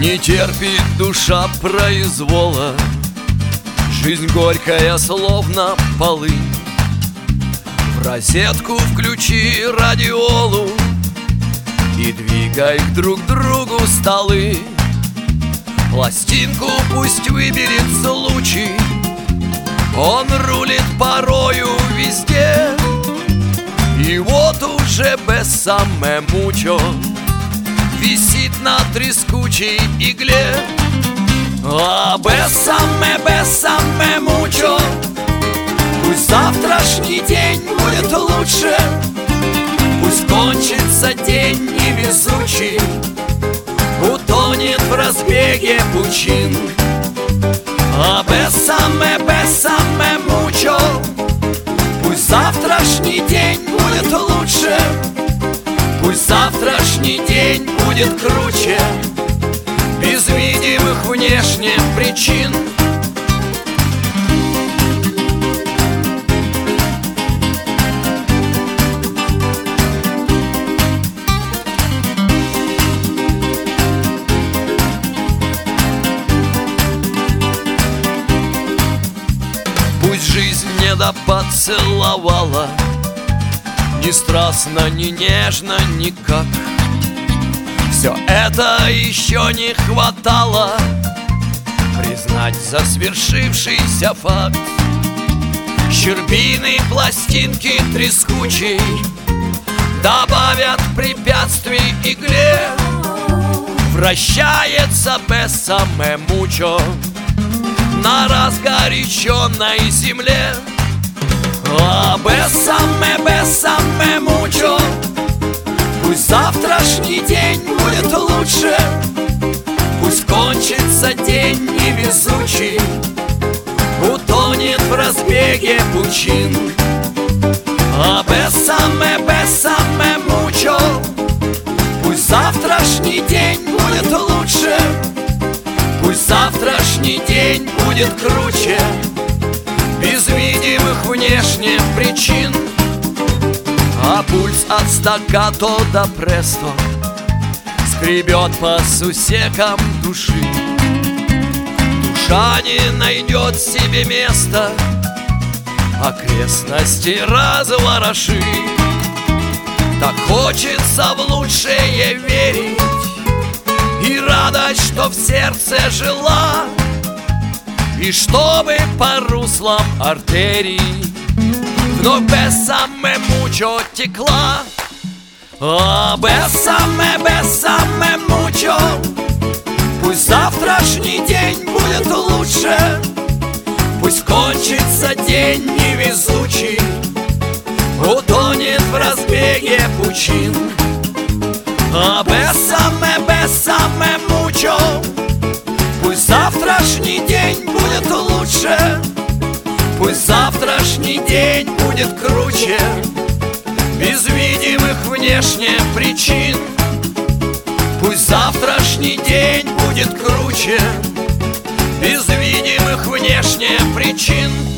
Не терпит душа произвола, жизнь горькая, словно полынь. В розетку включи радиолу и двигай друг к другу столы. Пластинку пусть выберет случай, он рулит порою везде. И вот уже бессаме мучо висит на трескучей игле. А бессаме мучо, пусть завтрашний день будет лучше, пусть кончится день невезучий, утонет в разбеге пучин. А бессаме мучо, пусть завтрашний день будет лучше, пусть завтрашний день будет круче, без видимых внешних причин. Пусть жизнь не допоцеловала ни страстно, ни нежно, никак. Все это еще не хватало признать за свершившийся факт. Щербины пластинки трескучей добавят препятствий игле. Вращается бессаме мучо на разгоряченной земле. А бессаме мучо, пусть завтрашний день будет лучше, пусть кончится день невезучий, утонет в разбеге пучин. А бессаме мучо, пусть завтрашний день будет лучше, пусть завтрашний день будет круче, без видимых внешних причин. А пульс от стаккато до престо скребет по сусекам души. Душа не найдет себе места, окрестности развороши. Так хочется в лучшее верить и радость, что в сердце жила, и чтобы по руслам артерий вновь бессаме мучо текла. А бессаме мучо, пусть завтрашний день будет лучше, пусть кончится день невезучий, утонет в разбеге пучин. А бессаме мучо, пусть завтрашний день будет лучше, пусть завтрашний день будет круче, без видимых внешних причин. Пусть завтрашний день будет круче, без видимых внешних причин.